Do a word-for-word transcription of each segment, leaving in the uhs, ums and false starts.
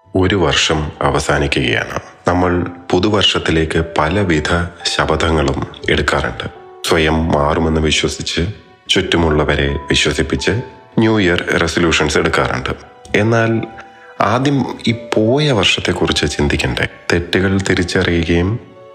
ഒരു വർഷം അവസാനിക്കുകയാണ്. നമ്മൾ പുതുവർഷത്തിലേക്ക് പലവിധ ശപഥങ്ങളും എടുക്കാറുണ്ട്. സ്വയം മാറുമെന്ന് വിശ്വസിച്ച്, ചുറ്റുമുള്ളവരെ വിശ്വസിപ്പിച്ച് ന്യൂ ഇയർ റെസൊല്യൂഷൻസ് എടുക്കാറുണ്ട്. എന്നാൽ ആദ്യം ഈ പോയ വർഷത്തെക്കുറിച്ച് ചിന്തിക്കണ്ടേ? തെറ്റുകൾ തിരിച്ചറിയുകയും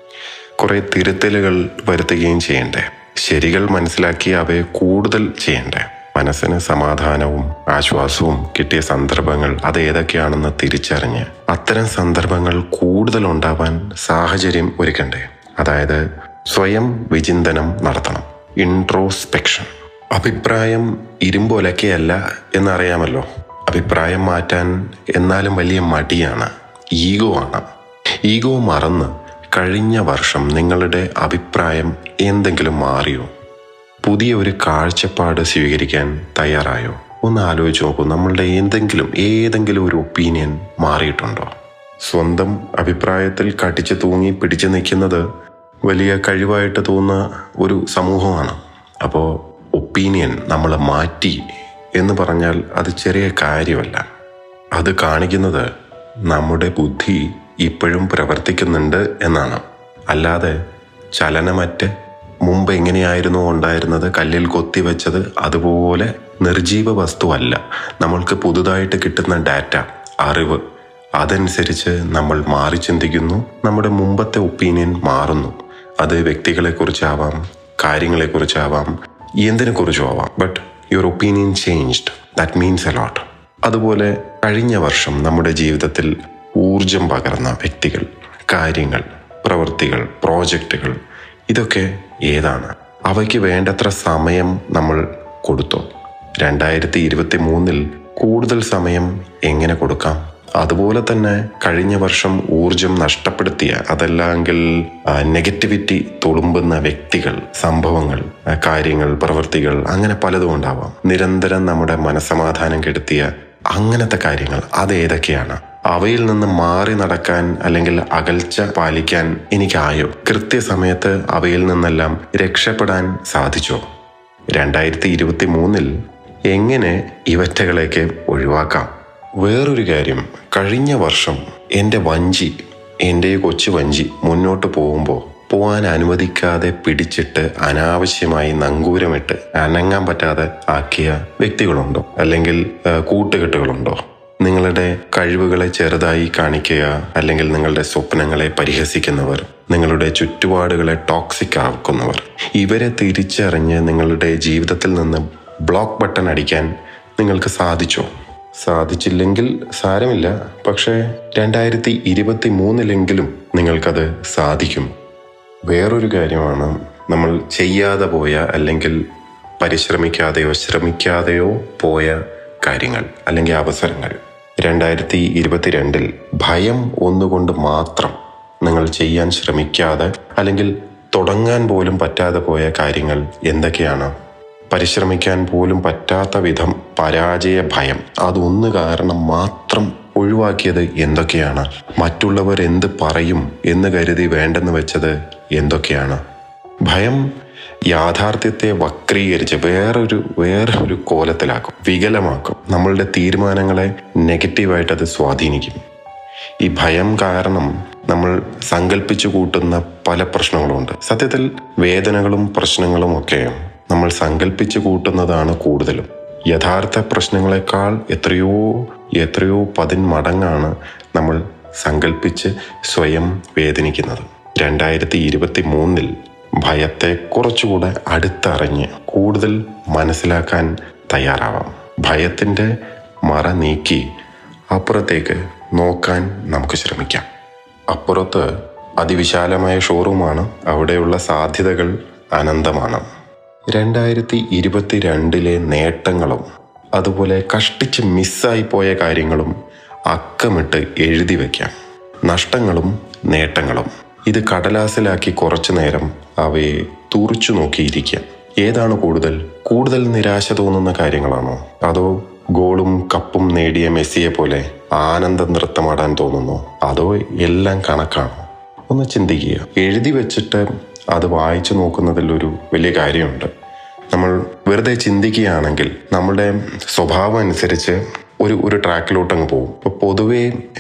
കുറെ തിരുത്തലുകൾ വരുത്തുകയും ചെയ്യണ്ടേ? ശരികൾ മനസ്സിലാക്കി അവയെ കൂടുതൽ ചെയ്യണ്ടേ? മനസ്സിന് സമാധാനവും ആശ്വാസവും കിട്ടിയ സന്ദർഭങ്ങൾ അത് ഏതൊക്കെയാണെന്ന് തിരിച്ചറിഞ്ഞ് അത്തരം സന്ദർഭങ്ങൾ കൂടുതൽ ഉണ്ടാവാൻ സാഹചര്യം ഒരുക്കണ്ടേ? അതായത് സ്വയം വിചിന്തനം നടത്തണം. ഇൻട്രോസ്പെക്ഷൻ. അഭിപ്രായം ഇരുമ്പൊലക്കയല്ല എന്നറിയാമല്ലോ. അഭിപ്രായം മാറ്റാൻ എന്നാലും വലിയ മടിയാണ്, ഈഗോ ആണ്. ഈഗോ മറന്ന് കഴിഞ്ഞ വർഷം നിങ്ങളുടെ അഭിപ്രായം എന്തെങ്കിലും മാറിയോ? പുതിയ ഒരു കാഴ്ചപ്പാട് സ്വീകരിക്കാൻ തയ്യാറായോ? ഒന്ന് ആലോചിച്ച് നോക്കൂ. നമ്മളുടെ എന്തെങ്കിലും ഏതെങ്കിലും ഒരു ഒപ്പീനിയൻ മാറിയിട്ടുണ്ടോ? സ്വന്തം അഭിപ്രായത്തിൽ കടിച്ചു തൂങ്ങി പിടിച്ചു നിൽക്കുന്നത് വലിയ കഴിവായിട്ട് തോന്നുന്ന ഒരു സമൂഹമാണ്. അപ്പോൾ ഒപ്പീനിയൻ നമ്മൾ മാറ്റി എന്ന് പറഞ്ഞാൽ അത് ചെറിയ കാര്യമല്ല. അത് കാണിക്കുന്നത് നമ്മുടെ ബുദ്ധി ഇപ്പോഴും പ്രവർത്തിക്കുന്നുണ്ട് എന്നാണ്. അല്ലാതെ ചലനമറ്റ് മുമ്പ് എങ്ങനെയായിരുന്നു ഉണ്ടായിരുന്നത്, കല്ലിൽ കൊത്തിവെച്ചത് അതുപോലെ നിർജീവ വസ്തുവല്ല. നമ്മൾക്ക് പുതുതായിട്ട് കിട്ടുന്ന ഡാറ്റ, അറിവ്, അതനുസരിച്ച് നമ്മൾ മാറി ചിന്തിക്കുന്നു. നമ്മുടെ മുമ്പത്തെ ഒപ്പീനിയൻ മാറുന്നു. അത് വ്യക്തികളെക്കുറിച്ചാവാം, കാര്യങ്ങളെക്കുറിച്ചാവാം, എന്തിനെക്കുറിച്ചും ആവാം. But your opinion changed. That means a lot. അതുപോലെ കഴിഞ്ഞ വർഷം നമ്മുടെ ജീവിതത്തിൽ ഊർജം പകർന്ന വ്യക്തികൾ, കാര്യങ്ങൾ, പ്രവൃത്തികൾ, പ്രോജക്റ്റുകൾ, ഇതൊക്കെ ഏതാണ്? അവയ്ക്ക് വേണ്ടത്ര സമയം നമ്മൾ കൊടുത്തോ? രണ്ടായിരത്തി ഇരുപത്തി മൂന്നിൽ കൂടുതൽ സമയം എങ്ങനെ കൊടുക്കാം? അതുപോലെ തന്നെ കഴിഞ്ഞ വർഷം ഊർജം നഷ്ടപ്പെടുത്തിയ, അതല്ലെങ്കിൽ നെഗറ്റിവിറ്റി തുളുമ്പുന്ന വ്യക്തികൾ, സംഭവങ്ങൾ, കാര്യങ്ങൾ, പ്രവൃത്തികൾ, അങ്ങനെ പലതും ഉണ്ടാവാം. നിരന്തരം നമ്മുടെ മനസ്സമാധാനം കെടുത്തിയ അങ്ങനത്തെ കാര്യങ്ങൾ അതേതൊക്കെയാണ്? അവയിൽ നിന്ന് മാറി നടക്കാൻ അല്ലെങ്കിൽ അകൽച്ച പാലിക്കാൻ എനിക്കായോ? കൃത്യസമയത്ത് അവയിൽ നിന്നെല്ലാം രക്ഷപ്പെടാൻ സാധിച്ചോ? രണ്ടായിരത്തി ഇരുപത്തി മൂന്നിൽ എങ്ങനെ ഇവറ്റകളേക്ക് ഒഴിവാക്കാം? വേറൊരു കാര്യം, കഴിഞ്ഞ വർഷം എൻ്റെ വഞ്ചി, എൻ്റെ കൊച്ചു വഞ്ചി മുന്നോട്ട് പോകുമ്പോൾ പോകാൻ അനുവദിക്കാതെ പിടിച്ചിട്ട് അനാവശ്യമായി നങ്കൂരമിട്ട് അനങ്ങാൻ പറ്റാതെ ആക്കിയ വ്യക്തികളുണ്ടോ? അല്ലെങ്കിൽ കൂട്ടുകെട്ടുകളുണ്ടോ? നിങ്ങളുടെ കഴിവുകളെ ചെറുതായി കാണിക്കുക, അല്ലെങ്കിൽ നിങ്ങളുടെ സ്വപ്നങ്ങളെ പരിഹസിക്കുന്നവർ, നിങ്ങളുടെ ചുറ്റുപാടുകളെ ടോക്സിക് ആക്കുന്നവർ, ഇവരെ തിരിച്ചറിഞ്ഞ് നിങ്ങളുടെ ജീവിതത്തിൽ നിന്ന് ബ്ലോക്ക് ബട്ടൺ അടിക്കാൻ നിങ്ങൾക്ക് സാധിച്ചോ? സാധിച്ചില്ലെങ്കിൽ സാരമില്ല. പക്ഷേ രണ്ടായിരത്തി ഇരുപത്തി മൂന്നിലെങ്കിലും നിങ്ങൾക്കത് സാധിക്കും. വേറൊരു കാര്യമാണ്, നമ്മൾ ചെയ്യാതെ പോയ അല്ലെങ്കിൽ പരിശ്രമിക്കാതെയോ ശ്രമിക്കാതെയോ പോയ കാര്യങ്ങൾ അല്ലെങ്കിൽ അവസരങ്ങൾ. രണ്ടായിരത്തി ഇരുപത്തിരണ്ടിൽ ഭയം ഒന്നുകൊണ്ട് മാത്രം നിങ്ങൾ ചെയ്യാൻ ശ്രമിക്കാതെ അല്ലെങ്കിൽ തുടങ്ങാൻ പോലും പറ്റാതെ പോയ കാര്യങ്ങൾ എന്തൊക്കെയാണ്? പരിശ്രമിക്കാൻ പോലും പറ്റാത്ത വിധം പരാജയ ഭയം, അതൊന്ന് കാരണം മാത്രം ഒഴിവാക്കിയത് എന്തൊക്കെയാണ്? മറ്റുള്ളവർ എന്ത് പറയും എന്ന് കരുതി വേണ്ടെന്ന് വെച്ചത് എന്തൊക്കെയാണ്? ഭയം യാഥാർത്ഥ്യത്തെ വക്രീകരിച്ച് വേറൊരു വേറൊരു കോലത്തിലാക്കും, വികലമാക്കും. നമ്മളുടെ തീരുമാനങ്ങളെ നെഗറ്റീവായിട്ട് അത് സ്വാധീനിക്കും. ഈ ഭയം കാരണം നമ്മൾ സങ്കല്പിച്ചു കൂട്ടുന്ന പല പ്രശ്നങ്ങളുമുണ്ട്. സത്യത്തിൽ വേദനകളും പ്രശ്നങ്ങളും ഒക്കെ നമ്മൾ സങ്കല്പിച്ചു കൂട്ടുന്നതാണ് കൂടുതലും. യഥാർത്ഥ പ്രശ്നങ്ങളെക്കാൾ എത്രയോ എത്രയോ പതിന്മടങ്ങാണ് നമ്മൾ സങ്കല്പിച്ച് സ്വയം വേദനിക്കുന്നത്. രണ്ടായിരത്തി ഇരുപത്തി മൂന്നിൽ ഭയത്തെ കുറച്ചുകൂടെ അടുത്തറിഞ്ഞ് കൂടുതൽ മനസ്സിലാക്കാൻ തയ്യാറാവാം. ഭയത്തിൻ്റെ മറ നീക്കി അപ്പുറത്തേക്ക് നോക്കാൻ നമുക്ക് ശ്രമിക്കാം. അപ്പുറത്ത് അതിവിശാലമായ ഷോറൂമാണ്. അവിടെയുള്ള സാധ്യതകൾ അനന്തമാണ്. രണ്ടായിരത്തി ഇരുപത്തി രണ്ടിലെ നേട്ടങ്ങളും അതുപോലെ കഷ്ടിച്ച് മിസ്സായി പോയ കാര്യങ്ങളും അക്കമിട്ട് എഴുതി വയ്ക്കാം. നഷ്ടങ്ങളും നേട്ടങ്ങളും ഇത് കടലാസിലാക്കി കുറച്ചു നേരം അവയെ തുറച്ചു നോക്കിയിരിക്കാം. ഏതാണ് കൂടുതൽ? കൂടുതൽ നിരാശ തോന്നുന്ന കാര്യങ്ങളാണോ? അതോ ഗോളും കപ്പും നേടിയ മെസ്സിയെ പോലെ ആനന്ദ നൃത്തമാടാൻ തോന്നുന്നു? അതോ എല്ലാം കണക്കാണോ? ഒന്ന് ചിന്തിക്കുക. എഴുതി വെച്ചിട്ട് അത് വായിച്ചു നോക്കുന്നതിലൊരു വലിയ കാര്യമുണ്ട്. നമ്മൾ വെറുതെ ചിന്തിക്കുകയാണെങ്കിൽ നമ്മുടെ സ്വഭാവം അനുസരിച്ച് ഒരു ഒരു ട്രാക്കിലോട്ട് അങ്ങ് പോകും. ഇപ്പോൾ പൊതുവേ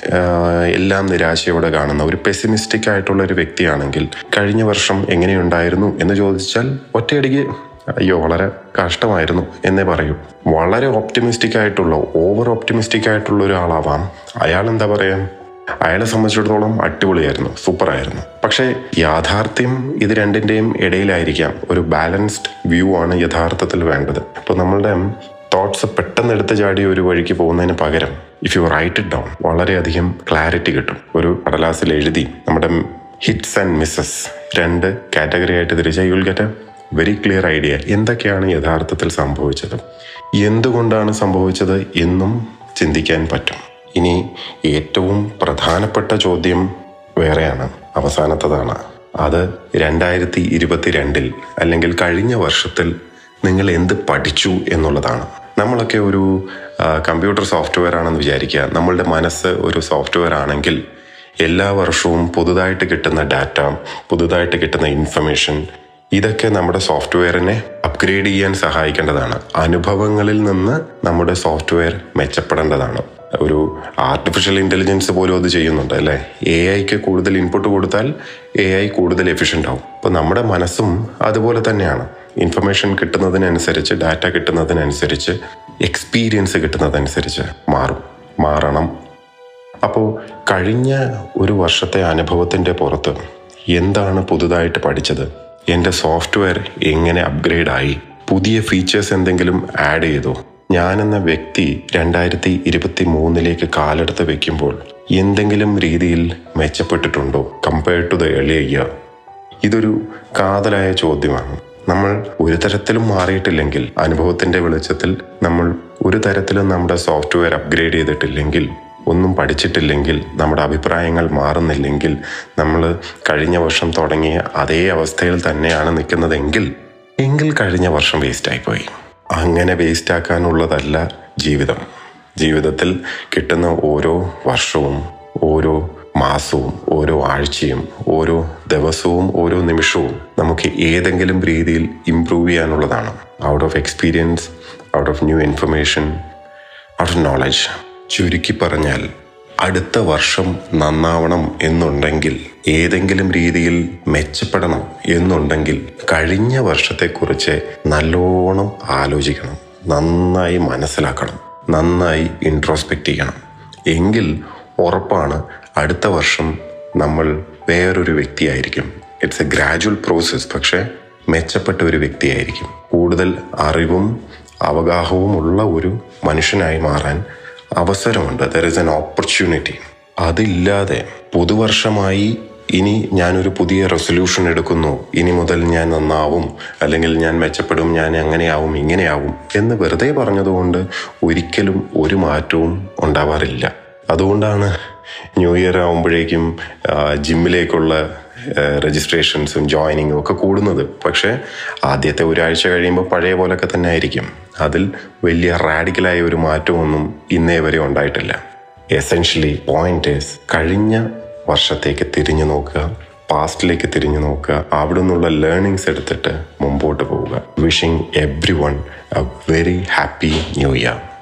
എല്ലാം നിരാശയോടെ കാണുന്ന ഒരു പെസിമിസ്റ്റിക് ആയിട്ടുള്ള ഒരു വ്യക്തിയാണെങ്കിൽ കഴിഞ്ഞ വർഷം എങ്ങനെയുണ്ടായിരുന്നു എന്ന് ചോദിച്ചാൽ ഒറ്റയടിക്ക് അയ്യോ വളരെ കഷ്ടമായിരുന്നു എന്നേ പറയൂ. വളരെ ഓപ്റ്റിമിസ്റ്റിക് ആയിട്ടുള്ള ഓവർ ഓപ്റ്റിമിസ്റ്റിക് ആയിട്ടുള്ള ഒരാളാവാം അയാൾ. എന്താ പറയാ, അയാളെ സംബന്ധിച്ചിടത്തോളം അടിപൊളിയായിരുന്നു, സൂപ്പറായിരുന്നു. പക്ഷേ യാഥാർത്ഥ്യം ഇത് രണ്ടിൻ്റെയും ഇടയിലായിരിക്കാം. ഒരു ബാലൻസ്ഡ് വ്യൂ ആണ് യഥാർത്ഥത്തിൽ വേണ്ടത്. ഇപ്പോൾ നമ്മളുടെ തോട്ട്സ് പെട്ടെന്ന് എടുത്ത് ചാടി ഒരു വഴിക്ക് പോകുന്നതിന് പകരം if you write it down വളരെയധികം ക്ലാരിറ്റി കിട്ടും. ഒരു കടലാസിൽ എഴുതി നമ്മുടെ ഹിറ്റ്സ് ആൻഡ് മിസ്സസ് രണ്ട് കാറ്റഗറി ആയിട്ട് തിരിച്ചാൽ you will get a very clear idea എന്തൊക്കെയാണ് യഥാർത്ഥത്തിൽ സംഭവിച്ചത്, എന്തുകൊണ്ടാണ് സംഭവിച്ചത് എന്നും ചിന്തിക്കാൻ പറ്റും. ഇനി ഏറ്റവും പ്രധാനപ്പെട്ട ചോദ്യം വേറെയാണ്, അവസാനത്തതാണ്. അത് രണ്ടായിരത്തി ഇരുപത്തി രണ്ടിൽ അല്ലെങ്കിൽ കഴിഞ്ഞ വർഷത്തിൽ നിങ്ങൾ എന്ത് പഠിച്ചു എന്നുള്ളതാണ്. നമ്മളൊക്കെ ഒരു കമ്പ്യൂട്ടർ സോഫ്റ്റ്വെയർ ആണെന്ന് വിചാരിക്കുക. നമ്മളുടെ മനസ്സ് ഒരു സോഫ്റ്റ്വെയർ ആണെങ്കിൽ എല്ലാ വർഷവും പുതുതായിട്ട് കിട്ടുന്ന ഡാറ്റ, പുതുതായിട്ട് കിട്ടുന്ന ഇൻഫർമേഷൻ, ഇതൊക്കെ നമ്മുടെ സോഫ്റ്റ്വെയറിനെ അപ്ഗ്രേഡ് ചെയ്യാൻ സഹായിക്കേണ്ടതാണ്. അനുഭവങ്ങളിൽ നിന്ന് നമ്മുടെ സോഫ്റ്റ്വെയർ മെച്ചപ്പെടേണ്ടതാണ്. ഒരു ആർട്ടിഫിഷ്യൽ ഇൻ്റലിജൻസ് പോലും അത് ചെയ്യുന്നുണ്ട് അല്ലേ. എ ഐക്ക് കൂടുതൽ ഇൻപുട്ട് കൊടുത്താൽ എ ഐ കൂടുതൽ എഫിഷ്യൻ്റ് ആവും. അപ്പോൾ നമ്മുടെ മനസ്സും അതുപോലെ തന്നെയാണ്. ഇൻഫർമേഷൻ കിട്ടുന്നതിനനുസരിച്ച്, ഡാറ്റ കിട്ടുന്നതിനനുസരിച്ച്, എക്സ്പീരിയൻസ് കിട്ടുന്നതനുസരിച്ച് മാറും, മാറണം. അപ്പോൾ കഴിഞ്ഞ ഒരു വർഷത്തെ അനുഭവത്തിൻ്റെ പുറത്ത് എന്താണ് പുതുതായിട്ട് പഠിച്ചത്? എൻ്റെ സോഫ്റ്റ്വെയർ എങ്ങനെ അപ്ഗ്രേഡായി? പുതിയ ഫീച്ചേഴ്സ് എന്തെങ്കിലും ആഡ് ചെയ്തോ? ഞാനെന്ന വ്യക്തി രണ്ടായിരത്തി ഇരുപത്തി മൂന്നിലേക്ക് കാലെടുത്ത് വെക്കുമ്പോൾ എന്തെങ്കിലും രീതിയിൽ മെച്ചപ്പെട്ടിട്ടുണ്ടോ compared to the earlier year? ഇതൊരു കാതലായ ചോദ്യമാണ്. നമ്മൾ ഒരു തരത്തിലും മാറിയിട്ടില്ലെങ്കിൽ, അനുഭവത്തിൻ്റെ വെളിച്ചത്തിൽ നമ്മൾ ഒരു തരത്തിലും നമ്മുടെ സോഫ്റ്റ്വെയർ അപ്ഗ്രേഡ് ചെയ്തിട്ടില്ലെങ്കിൽ, ഒന്നും പഠിച്ചിട്ടില്ലെങ്കിൽ, നമ്മുടെ അഭിപ്രായങ്ങൾ മാറുന്നില്ലെങ്കിൽ, നമ്മൾ കഴിഞ്ഞ വർഷം തുടങ്ങിയ അതേ അവസ്ഥയിൽ തന്നെയാണ് നിൽക്കുന്നതെങ്കിൽ എങ്കിൽ കഴിഞ്ഞ വർഷം വേസ്റ്റായിപ്പോയി. അങ്ങനെ വേസ്റ്റാക്കാനുള്ളതല്ല ജീവിതം. ജീവിതത്തിൽ കിട്ടുന്ന ഓരോ വർഷവും, ഓരോ മാസവും, ഓരോ ആഴ്ചയും, ഓരോ ദിവസവും, ഓരോ നിമിഷവും നമുക്ക് ഏതെങ്കിലും രീതിയിൽ ഇംപ്രൂവ് ചെയ്യാനുള്ളതാണ്. Out of experience, out of new information, out of knowledge. ചുരുക്കി പറഞ്ഞാൽ അടുത്ത വർഷം നന്നാവണം എന്നുണ്ടെങ്കിൽ, ഏതെങ്കിലും രീതിയിൽ മെച്ചപ്പെടണം എന്നുണ്ടെങ്കിൽ കഴിഞ്ഞ വർഷത്തെക്കുറിച്ച് നല്ലോണം ആലോചിക്കണം, നന്നായി മനസ്സിലാക്കണം, നന്നായി ഇൻട്രോസ്പെക്റ്റ് ചെയ്യണം. എങ്കിൽ ഉറപ്പാണ് അടുത്ത വർഷം നമ്മൾ വേറൊരു വ്യക്തിയായിരിക്കും. It's a gradual process. പക്ഷേ മെച്ചപ്പെട്ട ഒരു വ്യക്തിയായിരിക്കും. കൂടുതൽ അറിവും അവഗാഹവും ഉള്ള ഒരു മനുഷ്യനായി മാറാൻ അവസരമുണ്ട്. There is an opportunity. അതില്ലാതെ പുതുവർഷമായി ഇനി ഞാനൊരു പുതിയ റെസൊല്യൂഷൻ എടുക്കുന്നു, ഇനി മുതൽ ഞാൻ നന്നാവും, അല്ലെങ്കിൽ ഞാൻ മെച്ചപ്പെടും, ഞാൻ അങ്ങനെയാവും ഇങ്ങനെയാവും എന്ന് വെറുതെ പറഞ്ഞതുകൊണ്ട് ഒരിക്കലും ഒരു മാറ്റവും ഉണ്ടാവാറില്ല. അതുകൊണ്ടാണ് ന്യൂ ഇയർ ആകുമ്പോഴേക്കും ജിമ്മിലേക്കുള്ള രജിസ്ട്രേഷൻസും ജോയിനിങ്ങും ഒക്കെ കൂടുന്നത്. പക്ഷേ ആദ്യത്തെ ഒരാഴ്ച കഴിയുമ്പോൾ പഴയ പോലൊക്കെ തന്നെ ആയിരിക്കും. അതിൽ വലിയ റാഡിക്കലായ ഒരു മാറ്റമൊന്നും ഇന്നേ വരെ ഉണ്ടായിട്ടില്ല. എസെൻഷ്യലി പോയിന്റ് ഈസ്, കഴിഞ്ഞ വർഷത്തേക്ക് തിരിഞ്ഞു നോക്കുക, പാസ്റ്റിലേക്ക് തിരിഞ്ഞു നോക്കുക, അവിടെ നിന്നുള്ള ലേണിങ്സ് എടുത്തിട്ട് മുമ്പോട്ട് പോവുക. Wishing everyone a very happy new year.